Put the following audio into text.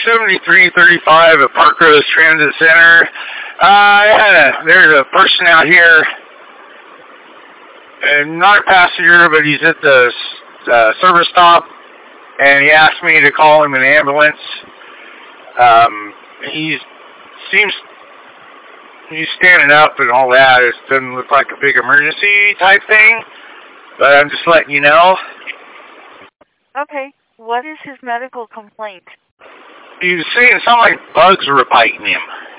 7335 at Park Rose Transit Center. There's a person out here, and not a passenger, but he's at the service stop, and he asked me to call him an ambulance. He's standing up and all that. It doesn't look like a big emergency type thing, but I'm just letting you know. Okay. What is his medical complaint? He was saying something like bugs were biting him.